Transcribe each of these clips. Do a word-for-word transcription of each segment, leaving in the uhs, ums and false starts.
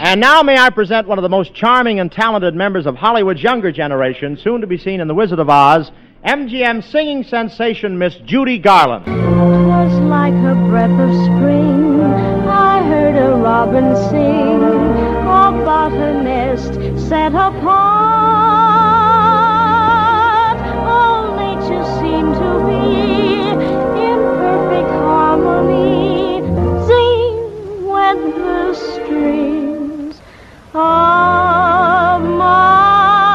And now may I present one of the most charming and talented members of Hollywood's younger generation, soon to be seen in The Wizard of Oz, M G M singing sensation, Miss Judy Garland. 'Twas like a breath of spring, I heard a robin sing about a nest set apart. All nature seemed to be in perfect harmony. Sing with the strings of my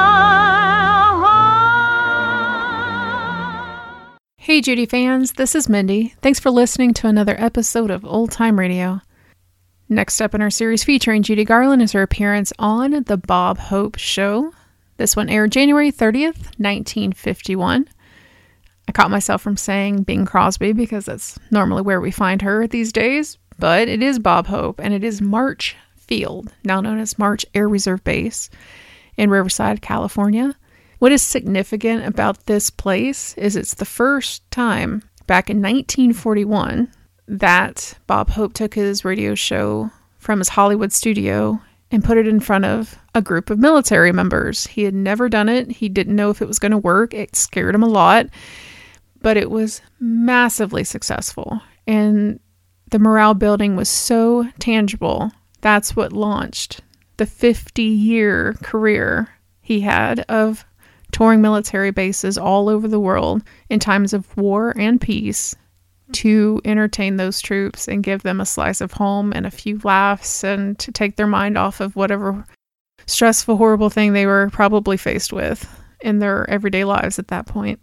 Hey Judy fans, this is Mindy. Thanks for listening to another episode of Old Time Radio. Next up in our series featuring Judy Garland is her appearance on The Bob Hope Show. This one aired January thirtieth, nineteen fifty-one. I caught myself from saying Bing Crosby because that's normally where we find her these days, but it is Bob Hope, and it is March Field, now known as March Air Reserve Base in Riverside, California. What is significant about this place is it's the first time back in nineteen forty-one that Bob Hope took his radio show from his Hollywood studio and put it in front of a group of military members. He had never done it. He didn't know if it was going to work. It scared him a lot, but it was massively successful. And the morale building was so tangible. That's what launched the fifty-year career he had of touring military bases all over the world in times of war and peace to entertain those troops and give them a slice of home and a few laughs and to take their mind off of whatever stressful, horrible thing they were probably faced with in their everyday lives at that point.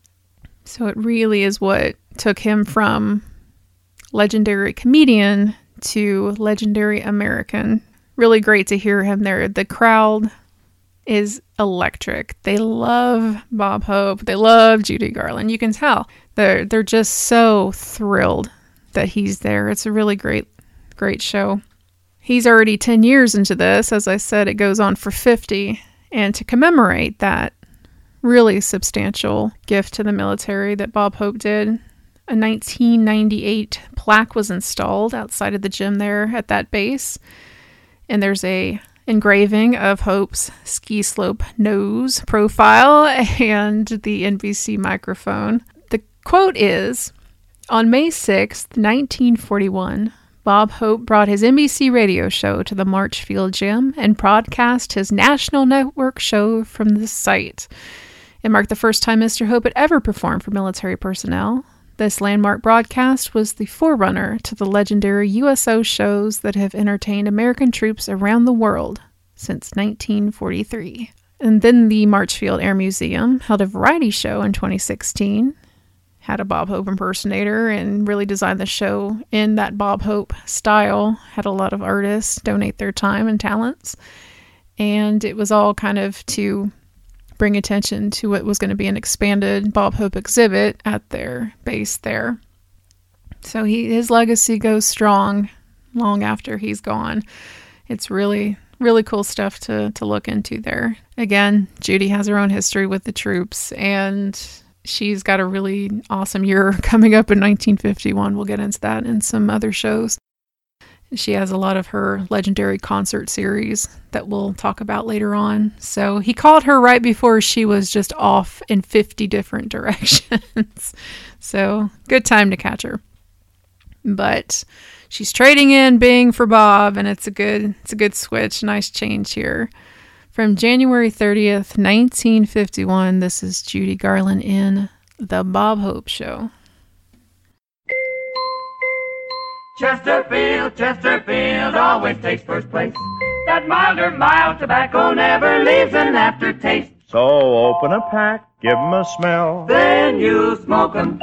So it really is what took him from legendary comedian to legendary American. Really great to hear him there. The crowd is electric. They love Bob Hope. They love Judy Garland. You can tell. They're they're just so thrilled that he's there. It's a really great, great show. He's already ten years into this. As I said, it goes on for fifty. And to commemorate that really substantial gift to the military that Bob Hope did, a nineteen ninety-eight plaque was installed outside of the gym there at that base. And there's a engraving of Hope's ski slope nose profile and the N B C microphone. The quote is, "On May sixth, nineteen forty-one, Bob Hope brought his N B C radio show to the March Field Gym and broadcast his national network show from the site. It marked the first time Mister Hope had ever performed for military personnel. This landmark broadcast was the forerunner to the legendary U S O shows that have entertained American troops around the world since nineteen forty-three. And then the March Field Air Museum held a variety show in twenty sixteen, had a Bob Hope impersonator, and really designed the show in that Bob Hope style, had a lot of artists donate their time and talents, and it was all kind of to bring attention to what was going to be an expanded Bob Hope exhibit at their base there. So he his legacy goes strong long after he's gone. It's really, really cool stuff to, to look into there. Again, Judy has her own history with the troops, and she's got a really awesome year coming up in nineteen fifty-one. We'll get into that in some other shows. She has a lot of her legendary concert series that we'll talk about later on. So he called her right before she was just off in fifty different directions. So good time to catch her. But she's trading in Bing for Bob, and it's a good it's a good switch. Nice change here. From January thirtieth, nineteen fifty-one, this is Judy Garland in The Bob Hope Show. Chesterfield, Chesterfield always takes first place. That milder, mild tobacco never leaves an aftertaste. So open a pack, give 'em a smell. Then you smoke 'em.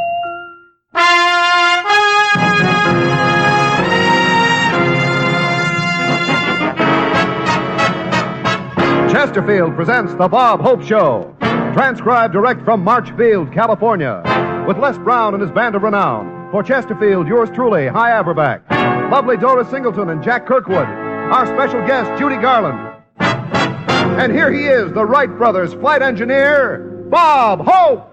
Chesterfield presents The Bob Hope Show. Transcribed direct from March Field, California. With Les Brown and his band of renown. For Chesterfield, yours truly, Hy Averback. Lovely Dora Singleton and Jack Kirkwood. Our special guest, Judy Garland. And here he is, the Wright brothers' flight engineer, Bob Hope.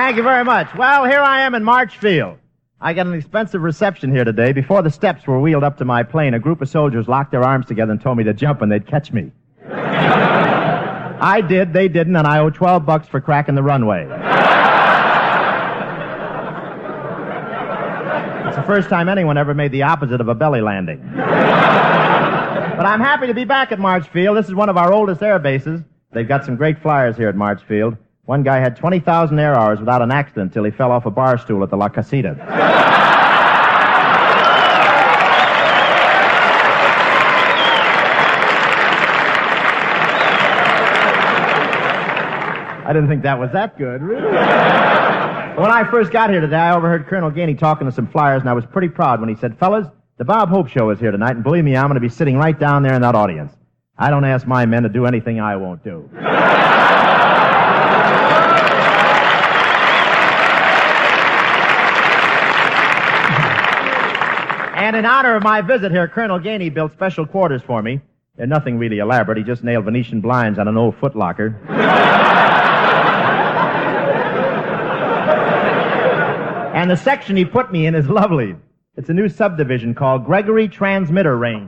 Thank you very much. Well, here I am in Marchfield. I got an expensive reception here today. Before the steps were wheeled up to my plane, a group of soldiers locked their arms together and told me to jump and they'd catch me. I did, they didn't, and I owe twelve bucks for cracking the runway. It's the first time anyone ever made the opposite of a belly landing. But I'm happy to be back at Marchfield. This is one of our oldest air bases. They've got some great flyers here at Marchfield. One guy had twenty thousand air hours without an accident until he fell off a bar stool at the La Casita. I didn't think that was that good, really. When I first got here today, I overheard Colonel Gainey talking to some flyers, and I was pretty proud when he said, "Fellas, the Bob Hope Show is here tonight, and believe me, I'm going to be sitting right down there in that audience. I don't ask my men to do anything I won't do." And in honor of my visit here, Colonel Gainey built special quarters for me. They're nothing really elaborate. He just nailed Venetian blinds on an old footlocker. And the section he put me in is lovely. It's a new subdivision called Gregory Transmitter Range.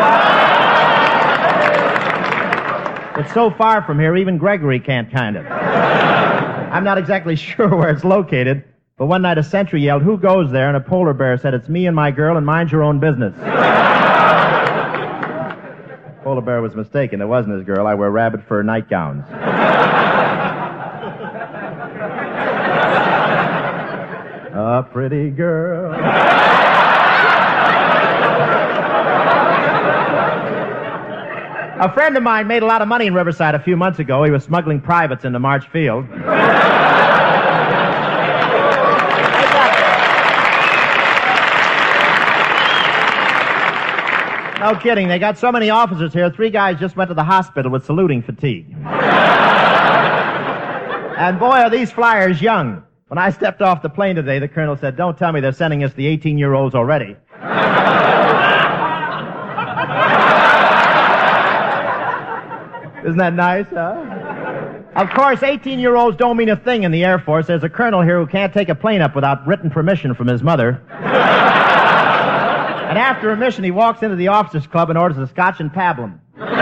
It's so far from here, even Gregory can't kind it. I'm not exactly sure where it's located, but one night a sentry yelled, "Who goes there?" And a polar bear said, "It's me and my girl, and mind your own business." Polar bear was mistaken. It wasn't his girl. I wear rabbit fur nightgowns. A pretty girl. A friend of mine made a lot of money in Riverside a few months ago. He was smuggling privates into Marchfield. No kidding. They got so many officers here, three guys just went to the hospital with saluting fatigue. And boy, are these flyers young. When I stepped off the plane today, the colonel said, "Don't tell me they're sending us the eighteen-year-olds already." Isn't that nice, huh? Of course, eighteen-year-olds don't mean a thing in the Air Force. There's a colonel here who can't take a plane up without written permission from his mother. And after a mission, he walks into the officers' club and orders a scotch and pablum.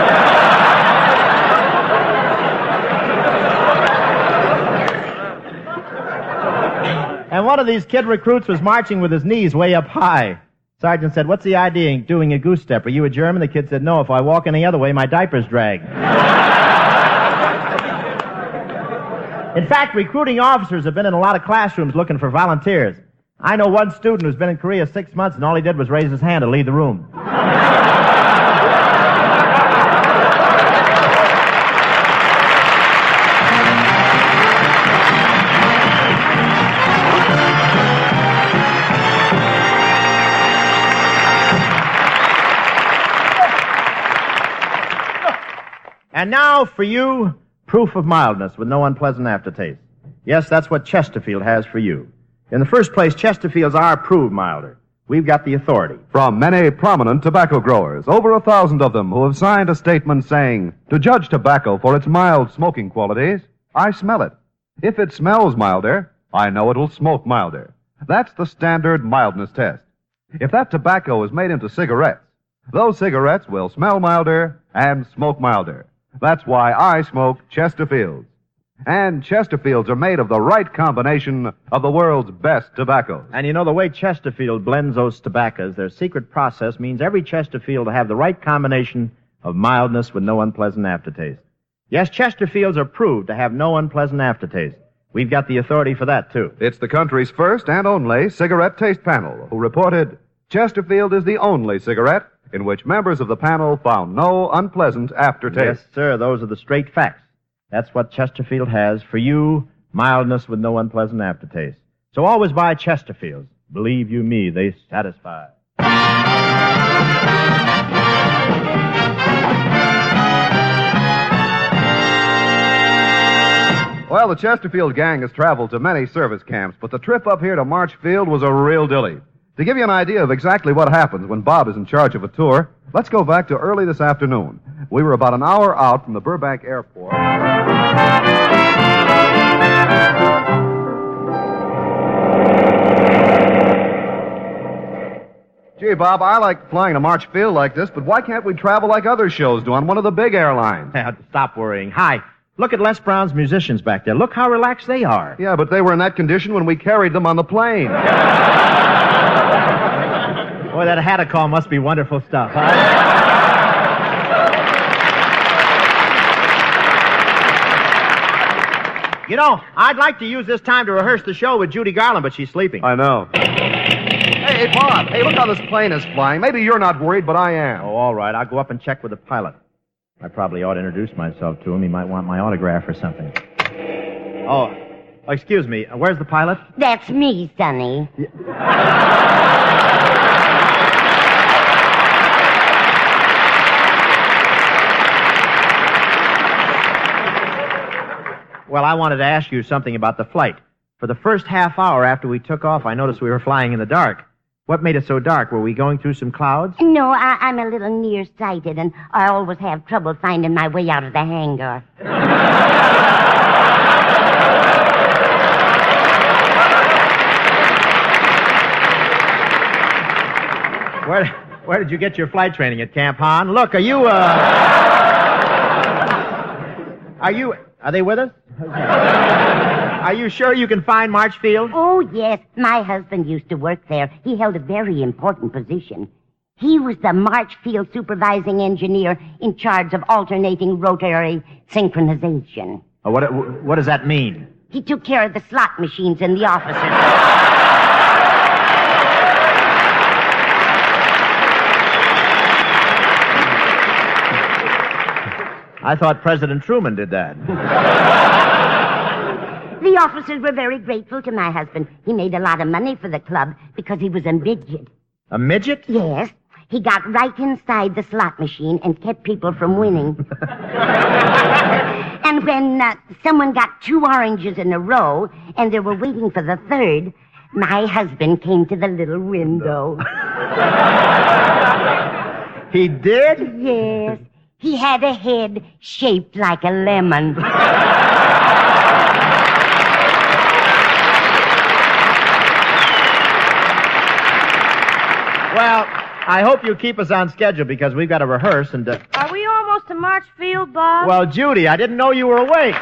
And one of these kid recruits was marching with his knees way up high. Sergeant said, "What's the idea of doing a goose step? Are you a German?" The kid said, "No, if I walk any other way, my diaper's drag." In fact, recruiting officers have been in a lot of classrooms looking for volunteers. I know one student who's been in Korea six months, and all he did was raise his hand to leave the room. And now, for you, proof of mildness with no unpleasant aftertaste. Yes, that's what Chesterfield has for you. In the first place, Chesterfields are proved milder. We've got the authority. From many prominent tobacco growers, over a thousand of them who have signed a statement saying, "To judge tobacco for its mild smoking qualities, I smell it. If it smells milder, I know it'll smoke milder." That's the standard mildness test. If that tobacco is made into cigarettes, those cigarettes will smell milder and smoke milder. That's why I smoke Chesterfields. And Chesterfields are made of the right combination of the world's best tobaccos. And you know, the way Chesterfield blends those tobaccos, their secret process means every Chesterfield will have the right combination of mildness with no unpleasant aftertaste. Yes, Chesterfields are proved to have no unpleasant aftertaste. We've got the authority for that, too. It's the country's first and only cigarette taste panel who reported Chesterfield is the only cigarette in which members of the panel found no unpleasant aftertaste. Yes, sir, those are the straight facts. That's what Chesterfield has for you, mildness with no unpleasant aftertaste. So always buy Chesterfields. Believe you me, they satisfy. Well, the Chesterfield gang has traveled to many service camps, but the trip up here to Marchfield was a real dilly. To give you an idea of exactly what happens when Bob is in charge of a tour, let's go back to early this afternoon. We were about an hour out from the Burbank Airport. Gee, Bob, I like flying to March Field like this, but why can't we travel like other shows do on one of the big airlines? Stop worrying. Hi. Look at Les Brown's musicians back there. Look how relaxed they are. Yeah, but they were in that condition when we carried them on the plane. Boy, that Hadacol must be wonderful stuff, huh? You know, I'd like to use this time to rehearse the show with Judy Garland, but she's sleeping. I know. Hey, hey, Bob. Hey, look how this plane is flying. Maybe you're not worried, but I am. Oh, all right. I'll go up and check with the pilot. I probably ought to introduce myself to him. He might want my autograph or something. Oh, oh excuse me. Where's the pilot? That's me, Sonny. Well, I wanted to ask you something about the flight. For the first half hour after we took off, I noticed we were flying in the dark. What made it so dark? Were we going through some clouds? No, I, I'm a little nearsighted, and I always have trouble finding my way out of the hangar. Where, where did you get your flight training? At Camp Hahn? Look, are you, uh... Are you... Are they with us? Are you sure you can find March Field? Oh, yes. My husband used to work there. He held a very important position. He was the March Field supervising engineer in charge of alternating rotary synchronization. Oh, what, what does that mean? He took care of the slot machines in the offices. I thought President Truman did that. The officers were very grateful to my husband. He made a lot of money for the club because he was a midget. A midget? Yes. He got right inside the slot machine and kept people from winning. And when uh, someone got two oranges in a row and they were waiting for the third, my husband came to the little window. He did? Yes. He had a head shaped like a lemon. Well, I hope you keep us on schedule because we've got to rehearse and... Uh... Are we almost to March Field, Bob? Well, Judy, I didn't know you were awake.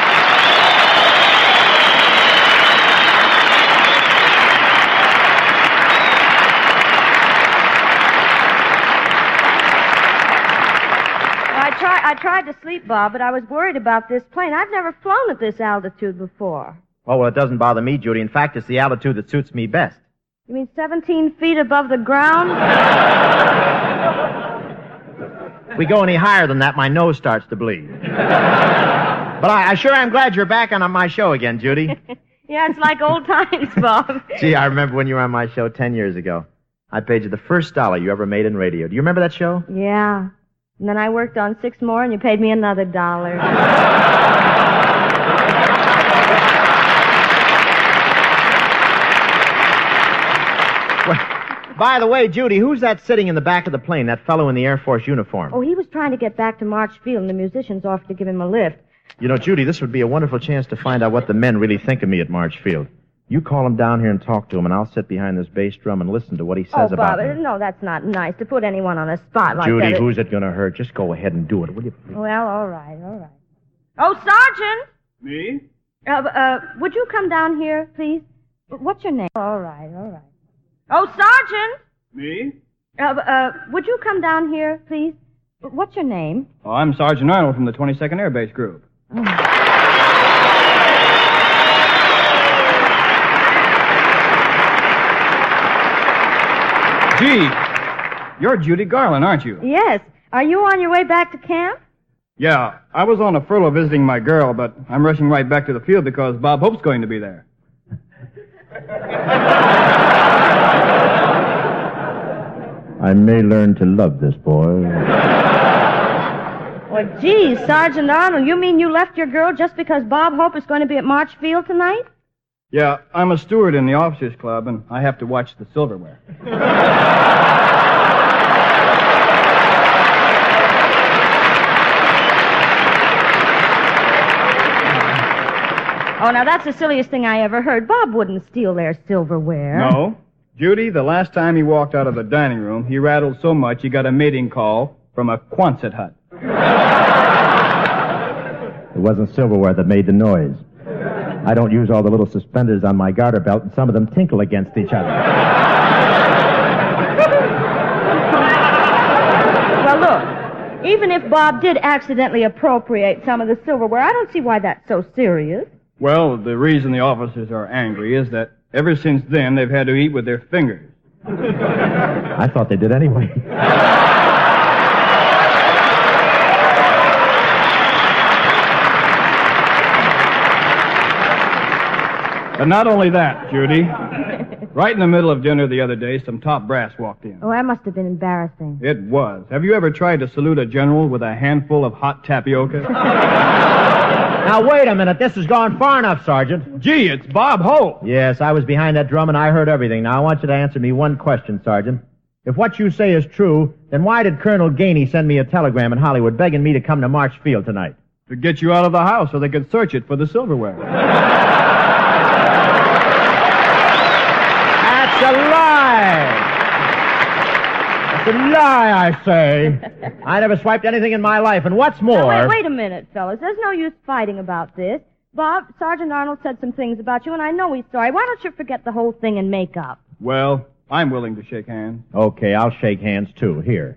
I, try, I tried to sleep, Bob, but I was worried about this plane. I've never flown at this altitude before. Oh, well, it doesn't bother me, Judy. In fact, it's the altitude that suits me best. You mean seventeen feet above the ground? If we go any higher than that, my nose starts to bleed. But I, I sure am glad you're back on, on my show again, Judy. Yeah, it's like old times, Bob. Gee, I remember when you were on my show ten years ago. I paid you the first dollar you ever made in radio. Do you remember that show? Yeah. And then I worked on six more, and you paid me another dollar. Well, by the way, Judy, who's that sitting in the back of the plane, that fellow in the Air Force uniform? Oh, he was trying to get back to March Field, and the musicians offered to give him a lift. You know, Judy, this would be a wonderful chance to find out what the men really think of me at March Field. You call him down here and talk to him, and I'll sit behind this bass drum and listen to what he says oh, about Bob, me. No, that's not nice to put anyone on a spot like Judy, that. who's it going to hurt? Just go ahead and do it, will you? Well, all right, all right. Oh, Sergeant! Me? Uh, uh, would you come down here, please? What's your name? All right, all right. Oh, Sergeant! Me? Uh, uh, would you come down here, please? What's your name? Oh, I'm Sergeant Arnold from the twenty-second Air Base Group. Oh. Gee, you're Judy Garland, aren't you? Yes. Are you on your way back to camp? Yeah, I was on a furlough visiting my girl, but I'm rushing right back to the field because Bob Hope's going to be there. I may learn to love this boy. Well, gee, Sergeant Arnold, you mean you left your girl just because Bob Hope is going to be at March Field tonight? Yeah, I'm a steward in the officers' club, and I have to watch the silverware. Oh, now that's the silliest thing I ever heard. Bob wouldn't steal their silverware. No, Judy, the last time he walked out of the dining room, he rattled so much he got a mating call from a Quonset hut. It wasn't silverware that made the noise. I don't use all the little suspenders on my garter belt, and some of them tinkle against each other. Well, look, even if Bob did accidentally appropriate some of the silverware, I don't see why that's so serious. Well, the reason the officers are angry is that ever since then they've had to eat with their fingers. I thought they did anyway. But not only that, Judy. Right in the middle of dinner the other day, some top brass walked in. Oh, that must have been embarrassing. It was. Have you ever tried to salute a general with a handful of hot tapioca? Now, wait a minute. This has gone far enough, Sergeant. Gee, it's Bob Hope. Yes, I was behind that drum and I heard everything. Now, I want you to answer me one question, Sergeant. If what you say is true, then why did Colonel Gainey send me a telegram in Hollywood begging me to come to Marchfield tonight? To get you out of the house so they could search it for the silverware. That's a lie! That's a lie, I say. I never swiped anything in my life, and what's more... Now, wait, wait a minute, fellas. There's no use fighting about this. Bob, Sergeant Arnold said some things about you, and I know he's sorry. Why don't you forget the whole thing and make up? Well, I'm willing to shake hands. Okay, I'll shake hands, too. Here.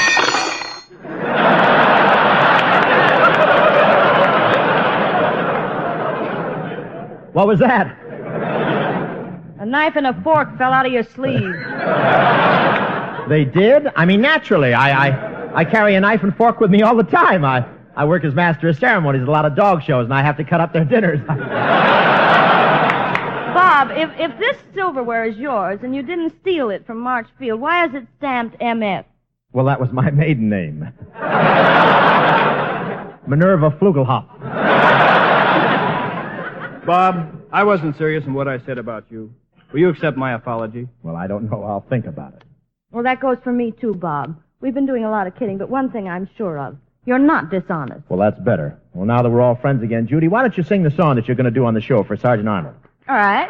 What was that? A knife and a fork fell out of your sleeve. They did? I mean, naturally. I, I, I carry a knife and fork with me all the time. I, I work as master of ceremonies at a lot of dog shows, and I have to cut up their dinners. Bob, if, if this silverware is yours and you didn't steal it from Marchfield, why is it stamped M F? Well, that was my maiden name. Minerva Flugelhop. Bob, I wasn't serious in what I said about you. Will you accept my apology? Well, I don't know. I'll think about it. Well, that goes for me, too, Bob. We've been doing a lot of kidding, but one thing I'm sure of. You're not dishonest. Well, that's better. Well, now that we're all friends again, Judy, why don't you sing the song that you're going to do on the show for Sergeant Arnold? All right.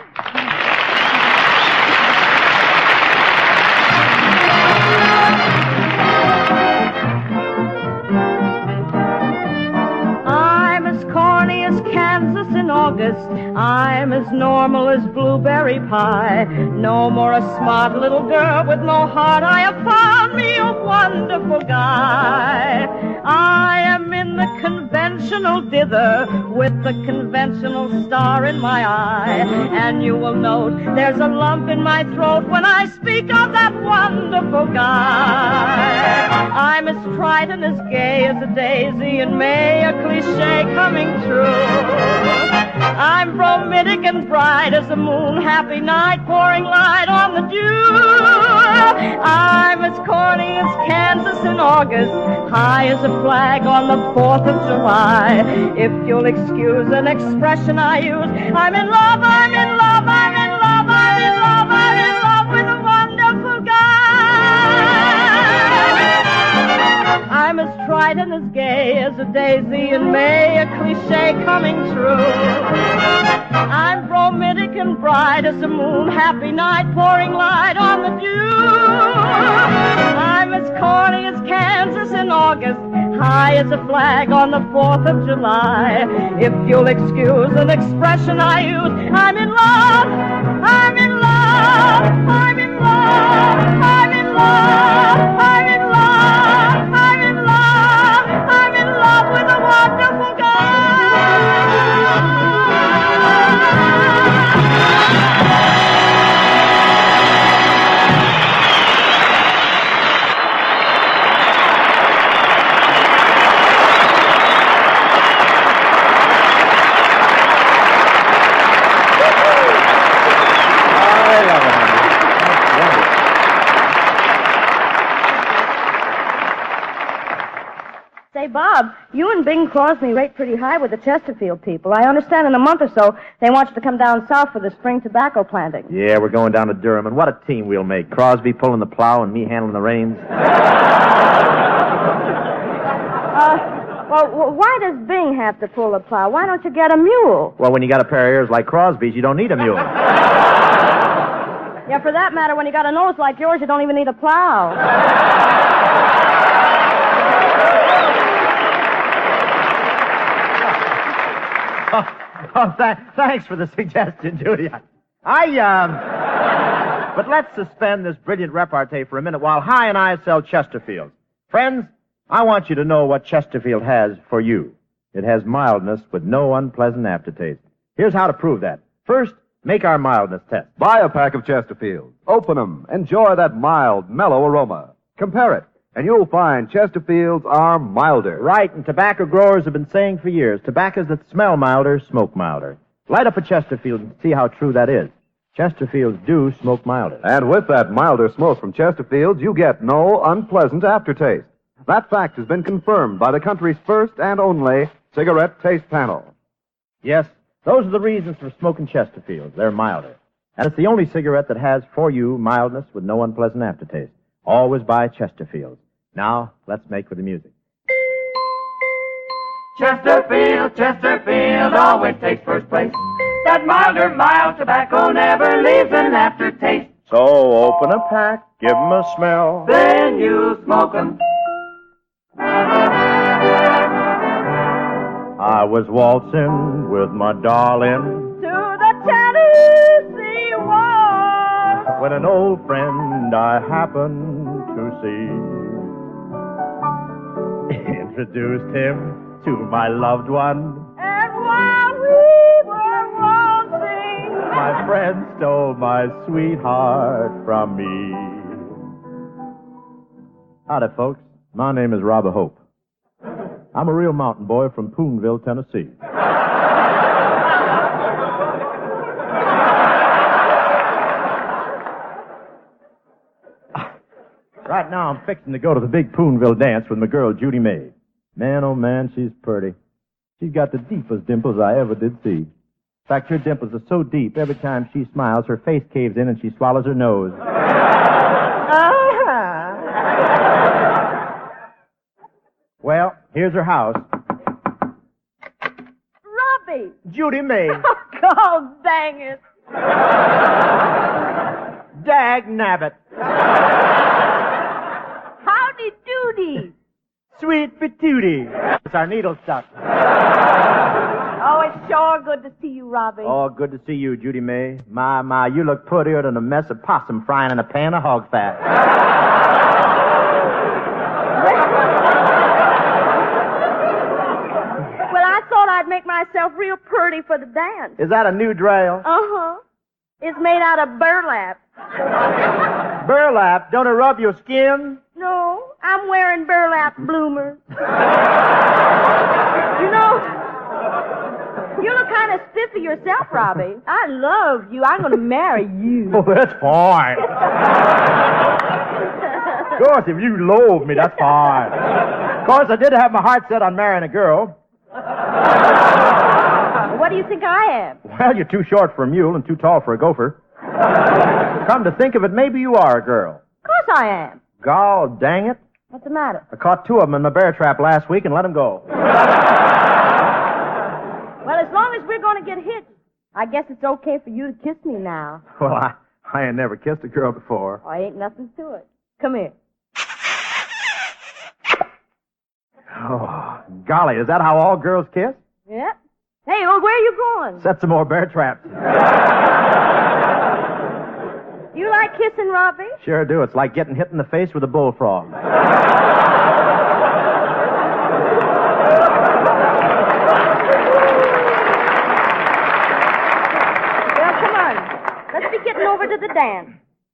I'm as corny as Kansas in August. I'm as normal as blueberry pie. No more a smart little girl with no heart. I have found me a wonderful guy. I am in the conventional dither with the conventional star in my eye. And you will note there's a lump in my throat when I speak of that wonderful guy. I'm as trite and as gay as a daisy in May, a cliche coming true. I'm bromidic and bright as a moon, happy night, pouring light on the dew. I'm as corny as Kansas in August, high as a flag on the fourth of July. If you'll excuse an expression I use, I'm in love, I'm in love, I'm in love, I'm in love, I'm in love with a wonderful guy. I'm as trite and as gay as a daisy in May, a cliche coming true. I'm bromidic and bright as a moon, happy night, pouring light on the dew. I'm as corny as Kansas in August, high as a flag on the fourth of July. If you'll excuse an expression I use, I'm in love, I'm in love, I'm in love, I'm in love, I'm in love, I'm in love, I'm in love with a wonderful guy. Say, Bob, you and Bing Crosby rate pretty high with the Chesterfield people. I understand in a month or so they want you to come down south for the spring tobacco planting. Yeah, we're going down to Durham, and what a team we'll make. Crosby pulling the plow and me handling the reins. Uh, well, w- why does Bing have to pull the plow? Why don't you get a mule? Well, when you got a pair of ears like Crosby's, you don't need a mule. Yeah, for that matter, when you got a nose like yours, you don't even need a plow. Oh, oh th- thanks for the suggestion, Judy. I, um... But let's suspend this brilliant repartee for a minute while Hi and I sell Chesterfield. Friends, I want you to know what Chesterfield has for you. It has mildness with no unpleasant aftertaste. Here's how to prove that. First, make our mildness test. Buy a pack of Chesterfield. Open them. Enjoy that mild, mellow aroma. Compare it, and you'll find Chesterfields are milder. Right, and tobacco growers have been saying for years, tobaccos that smell milder, smoke milder. Light up a Chesterfield and see how true that is. Chesterfields do smoke milder. And with that milder smoke from Chesterfields, you get no unpleasant aftertaste. That fact has been confirmed by the country's first and only cigarette taste panel. Yes, those are the reasons for smoking Chesterfields. They're milder. And it's the only cigarette that has for you mildness with no unpleasant aftertaste. Always buy Chesterfields. Now, let's make for the music. Chesterfield, Chesterfield always takes first place. That milder, mild tobacco never leaves an aftertaste. So open a pack, give 'em a smell. Then you smoke 'em. I was waltzing with my darling To the Tennessee Waltz. when an old friend I happened to see introduced him to my loved one. And while we were waltzing, My friend stole my sweetheart from me. Howdy, folks. My name is Robert Hope. I'm a real mountain boy from Poonville, Tennessee. Right now, I'm fixing to go to the big Poonville dance with my girl, Judy May. Man, oh man, she's pretty. She's got the deepest dimples I ever did see. In fact, her dimples are so deep, every time she smiles, her face caves in and she swallows her nose. Well, here's her house. Robbie. Judy May. Oh, dang it. Dag nabbit. Howdy doody. Sweet patootie. It's our needle stuck. Oh, it's sure good to see you, Robbie. Oh, good to see you, Judy May. My, my, you look prettier than a mess of possum frying in a pan of hog fat. Well, I thought I'd make myself real pretty for the dance. Is that a new trail? Uh-huh. It's made out of burlap. Burlap? Don't it rub your skin? No, I'm wearing burlap bloomers. You know, you look kind of spiffy yourself, Robbie. I love you. I'm going to marry you. Oh, that's fine. Of course, if you loathe me, that's fine. Of course, I did have my heart set on marrying a girl. What do you think I am? Well, you're too short for a mule and too tall for a gopher. Come to think of it, maybe you are a girl. Of course I am. Gall dang it. What's the matter? I caught two of them in my bear trap last week and let them go. Well, as long as we're going to get hitched, I guess it's okay for you to kiss me now. Well, I, I ain't never kissed a girl before. Oh, ain't nothing to it. Come here. Oh, golly, is that how all girls kiss? Yep. Hey, well, where are you going? Set some more bear traps. You like kissing, Robbie? Sure do. It's like getting hit in the face with a bullfrog. Well, come on. Let's be getting over to the dance.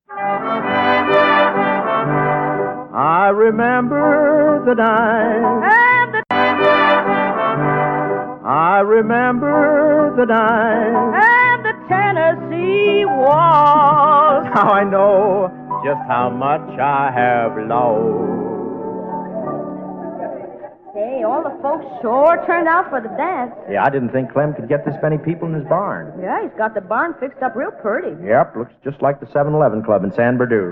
I remember the night. And the... I remember the night. And the Tennessee Waltz. Now I know just how much I have lost. Hey, all the folks sure turned out for the dance. Yeah, I didn't think Clem could get this many people in his barn. Yeah, he's got the barn fixed up real pretty. Yep, looks just like the seven eleven Club in San Bernardino.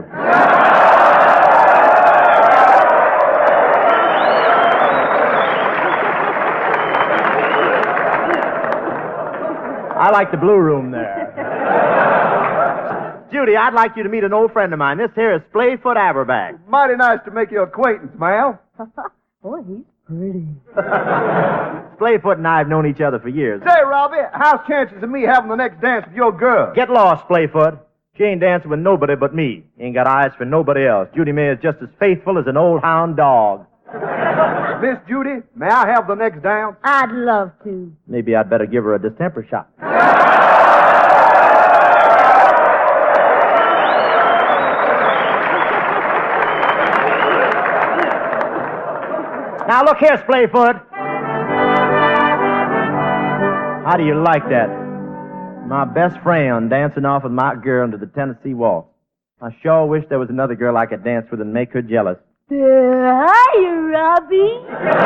I like the blue room there. Judy, I'd like you to meet an old friend of mine. This here is Splayfoot Averback. Mighty nice to make your acquaintance, Mal. Boy, he's pretty. Splayfoot and I have known each other for years. Say, Robbie, how's chances of me having the next dance with your girl? Get lost, Splayfoot. She ain't dancing with nobody but me. Ain't got eyes for nobody else. Judy May is just as faithful as an old hound dog. Miss Judy, may I have the next dance? I'd love to. Maybe I'd better give her a distemper shot. Now look here, Splayfoot. How do you like that? My best friend dancing off with my girl into the Tennessee Waltz. I sure wish there was another girl I could dance with and make her jealous. Uh, hi, Robbie.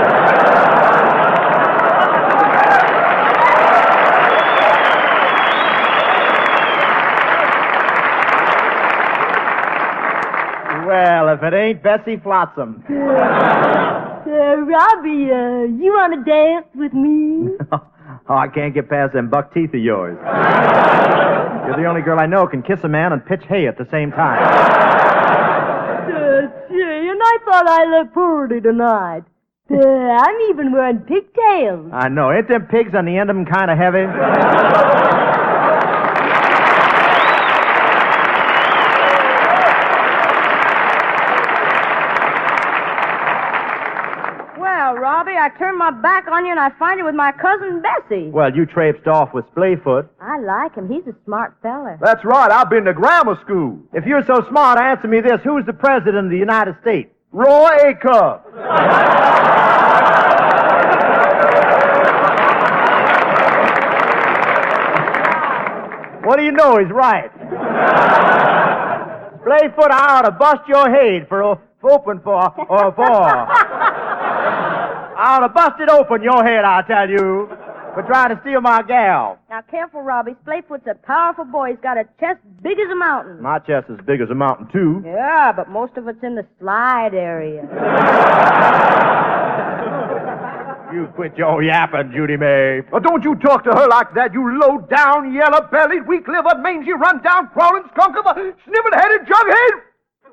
Well, if it ain't Bessie Flotsam. Uh, Robbie, uh, you want to dance with me? Oh, I can't get past them buck teeth of yours. You're the only girl I know can kiss a man and pitch hay at the same time. Uh, gee, and I thought I looked pretty tonight. Uh, I'm even wearing pigtails. I know. Ain't them pigs on the end of them kind of heavy? Well, Robbie, I turned my back on you and I find you with my cousin Bessie. Well, you traipsed off with Splayfoot. I like him. He's a smart fella. That's right. I've been to grammar school. If you're so smart, answer me this. Who's the president of the United States? Roy Acuff. What do you know? He's right. Splayfoot, I ought to bust your head for, for open for, or for. I ought to bust it open, your head, I tell you, for trying to steal my gal. Now, careful, Robbie. Splayfoot's a powerful boy. He's got a chest big as a mountain. My chest is big as a mountain, too. Yeah, but most of it's in the slide area. You quit your yapping, Judy May. Well, don't you talk to her like that, you low-down, yellow-bellied, weak-livered, mangy, run-down, crawling skunk of a snivel-headed jughead.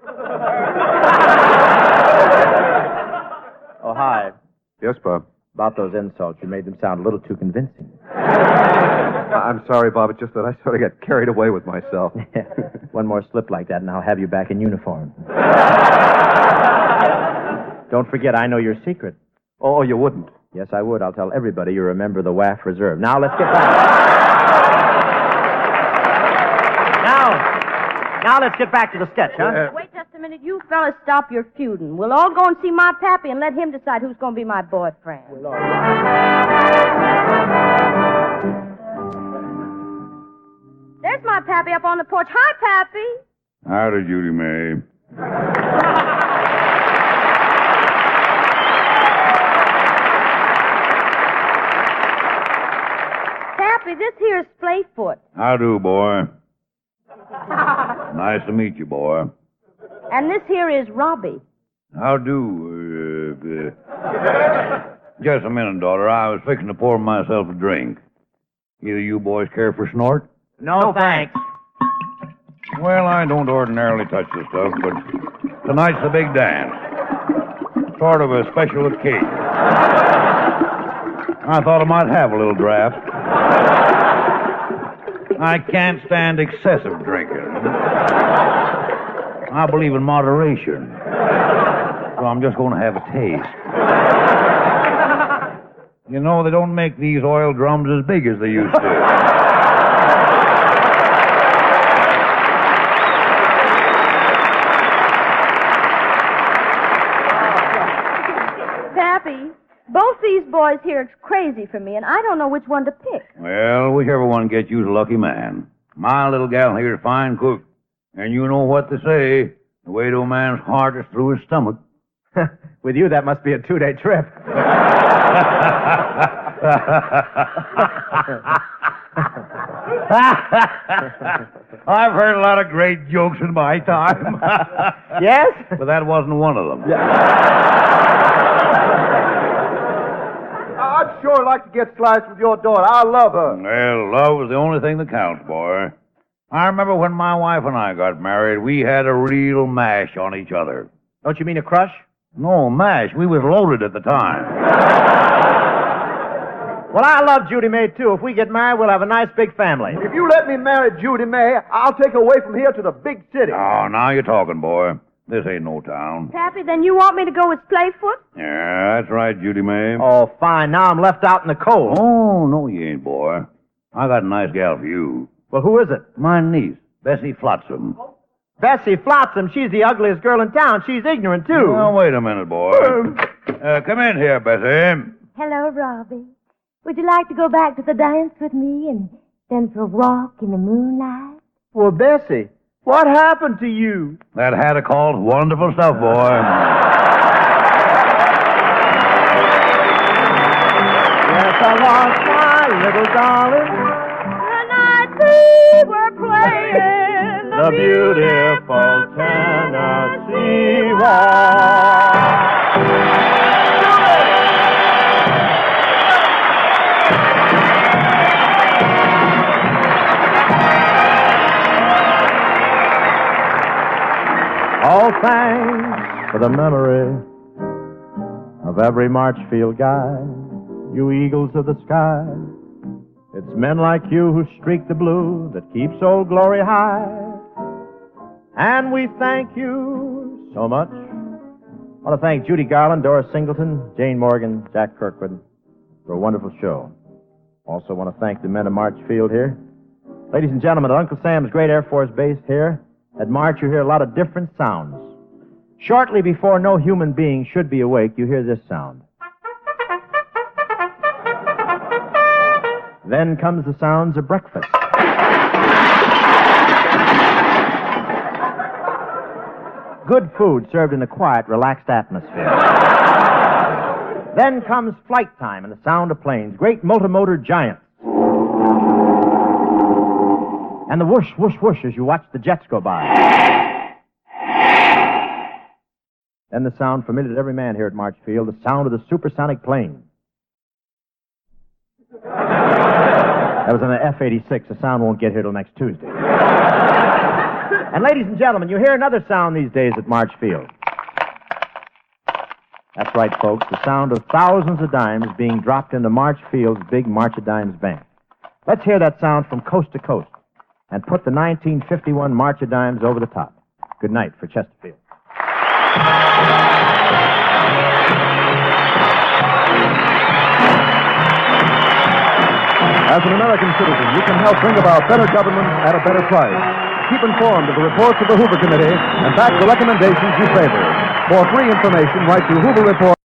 Oh, hi. Yes, Bob. About those insults, you made them sound a little too convincing. I'm sorry, Bob. It's just that I sort of got carried away with myself. One more slip like that, and I'll have you back in uniform. Don't forget, I know your secret. Oh, you wouldn't? Yes, I would. I'll tell everybody you're a member of the W A F Reserve. Now, let's get back. now, now let's get back to the sketch, huh? Uh, Wait just a minute. You fellas stop your feuding. We'll all go and see my pappy and let him decide who's going to be my boyfriend. There's my pappy up on the porch. Hi, Pappy. Howdy, Judy May. Pappy, this here's Splayfoot. How do, boy? Nice to meet you, boy. And this here is Robbie. How do? Uh, uh... Just a minute, daughter. I was fixing to pour myself a drink. Either you boys care for snort? No, no thanks. Well, I don't ordinarily touch this stuff, but tonight's the big dance. Sort of a special occasion. I thought I might have a little draft. I can't stand excessive drinking. I believe in moderation. So I'm just going to have a taste. You know, they don't make these oil drums as big as they used to. Pappy, both these boys here are crazy for me, and I don't know which one to pick. Well, whichever one gets you's a lucky man. My little gal here's a fine cook. And you know what they say. The way to a man's heart is through his stomach. With you, that must be a two-day trip. I've heard a lot of great jokes in my time. Yes? But that wasn't one of them. I'd sure like to get sliced with your daughter. I love her. Well, love is the only thing that counts, boy. I remember when my wife and I got married, we had a real mash on each other. Don't you mean a crush? No, mash. We was loaded at the time. Well, I love Judy May, too. If we get married, we'll have a nice big family. If you let me marry Judy May, I'll take her away from here to the big city. Oh, now you're talking, boy. This ain't no town. Pappy, then you want me to go with Playfoot? Yeah, that's right, Judy May. Oh, fine. Now I'm left out in the cold. Oh, no, you ain't, boy. I got a nice gal for you. Well, who is it? My niece, Bessie Flotsam. Bessie Flotsam. She's the ugliest girl in town. She's ignorant, too. Now, wait a minute, boy. uh, come in here, Bessie. Hello, Robbie. Would you like to go back to the dance with me and then for a walk in the moonlight? Well, Bessie, what happened to you? That hat of called wonderful stuff, boy. Yes, I lost my little darling. The night we were playing The beautiful Tennessee Waltz. All thanks for the memory of every Marchfield guy, you eagles of the sky. It's men like you who streak the blue that keeps Old Glory high. And we thank you so much. I want to thank Judy Garland, Doris Singleton, Jane Morgan, Jack Kirkwood for a wonderful show. Also want to thank the men of Marchfield here. Ladies and gentlemen, at Uncle Sam's Great Air Force Base here, at March, you hear a lot of different sounds. Shortly before no human being should be awake, you hear this sound. Then comes the sounds of breakfast. Good food served in a quiet, relaxed atmosphere. Then comes flight time and the sound of planes, great multimotor giants. And the whoosh, whoosh, whoosh as you watch the jets go by. Then the sound familiar to every man here at Marchfield, the sound of the supersonic plane. That was on the F eighty-six. The sound won't get here till next Tuesday. And ladies and gentlemen, you hear another sound these days at Marchfield. That's right, folks. The sound of thousands of dimes being dropped into Marchfield's big March of Dimes bank. Let's hear that sound from coast to coast and put the nineteen fifty-one March of Dimes over the top. Good night for Chesterfield. As an American citizen, you can help bring about better government at a better price. Keep informed of the reports of the Hoover Committee and back the recommendations you favor. For free information, write to Hoover Report.